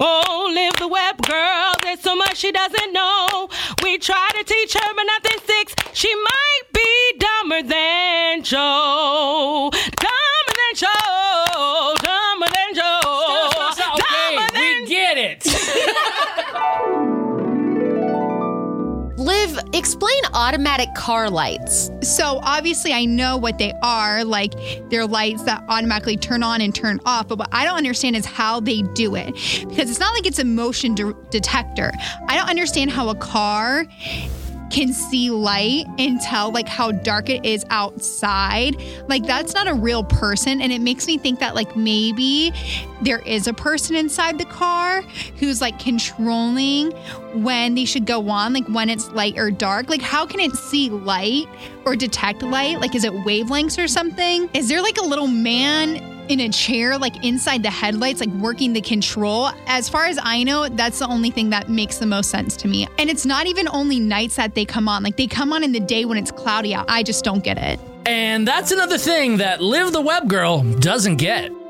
Oh, Liv the web girl, there's so much she doesn't know. We try to teach her, but nothing sticks. She might be dumber than Joe. Dumber than Joe. Dumber than Joe. Okay, we get it. Liv, explain automatic car lights. So obviously I know what they are, like they're lights that automatically turn on and turn off, but what I don't understand is how they do it, because it's not like it's a motion detector. I don't understand how a car can see light and tell like how dark it is outside. Like that's not a real person. And it makes me think that like maybe there is a person inside the car who's like controlling when they should go on, like when it's light or dark. Like how can it see light or detect light? Like is it wavelengths or something? Is there like a little man in a chair, like inside the headlights, like working the control? As far as I know, that's the only thing that makes the most sense to me. And it's not even only nights that they come on. Like they come on in the day when it's cloudy out. I just don't get it. And that's another thing that Liv the web girl doesn't get.